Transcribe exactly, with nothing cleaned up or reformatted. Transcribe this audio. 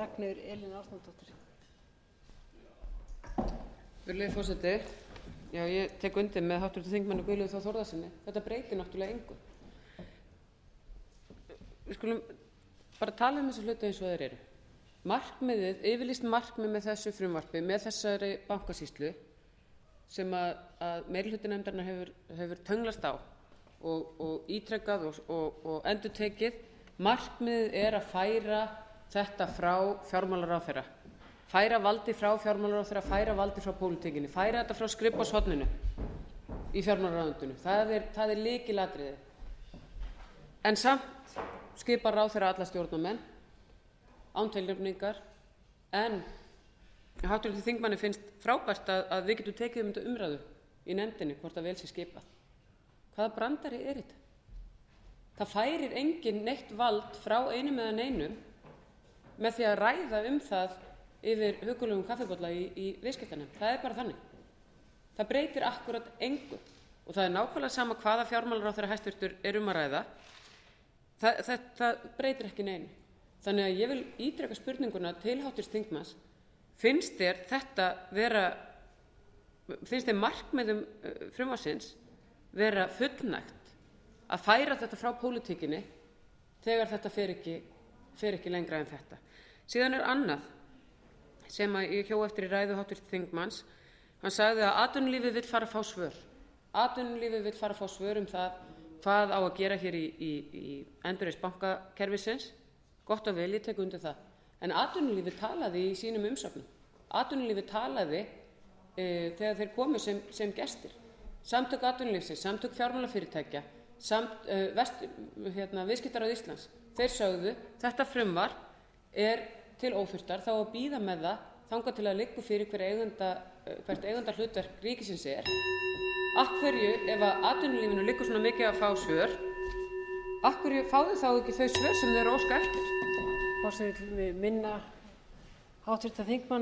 Ragnheiður Elín Árnadóttir. Virðulegi forseti, já, ég tek undir með háttvirtum þingmanni Guðlaugi Þór Þórðarsyni. Þetta breytir náttúrulega engu. Við skulum bara tala um þessi hluti eins og þeir eru. Markmiðið, yfirlýst markmið með þessu frumvarpi, með þessari bankasýslu, sem að, að meirihluti nefndarinnar hefur, hefur tönglast á og, og ítrekað og, og, og endurtekið, markmiðið er að færa þetta frá fjármálaráðherra. Færa valdi frá fjármálaráðherra, færa valdi frá pólitíkinni, færa þetta frá skrifborðshorninu í fjármálaráðuneytinu. Það er, það er lykilatriði. En samt skipar ráðherra alla stjórnarmenn án tilnefningar, en háttvirtum þingmanni finnst frábært að, að við getum tekið um þetta umræðu í nefndinni hvort að vel sé skipað. Hvaða brandari er þetta? Það færir enginn neitt vald frá einum eða neinum með því að ræða um það yfir huggulegum kaffibolla í, í viðskiptanefnd. Það er bara þannig. Það breytir akkúrat engu og það er nákvæmlega sama hvaða fjármálaráðherra hæstvirtur er um að ræða. Það, það, það breytir ekki neinu. Þannig að ég vil ítreka spurninguna til háttvirts þingmanns. Finnst þér þetta vera, finnst þér markmiðum frumvarpsins vera fullnægt að færa þetta frá pólitíkinni þegar þetta fer ekki, fer ekki lengra en þetta? Síðan er annað sem að ég hjó eftir í ræðu háttvirts þingmanns. Hann sagði að atvinnulífið vill fara að fá svör. Atvinnulífið vill fara að fá svör um það hvað á að gera hér í, í, í endurreisn bankakerfisins. Gott og vel, ég tek undir það. En atvinnulífið talaði í sínum umsögnum. Atvinnulífið talaði e, þegar þeir komu sem, sem gestir. Samtök atvinnulífsins, samtök fjármálafyrirtækja, samt e, vest, hérna, viðskiptaráð Íslands. Þeir sögðu, þetta frumvarp er til óþurftar, þá að bíða með það þangað til að liggur fyrir hver eigenda, hvert eigenda hlutverk ríkisins er. Af hverju, ef að atvinnulífinu liggur svona mikið að fá svör, af hverju fáðu þá ekki þau svör sem þeir óska eftir? Forseti vill minna háttvirta þingmann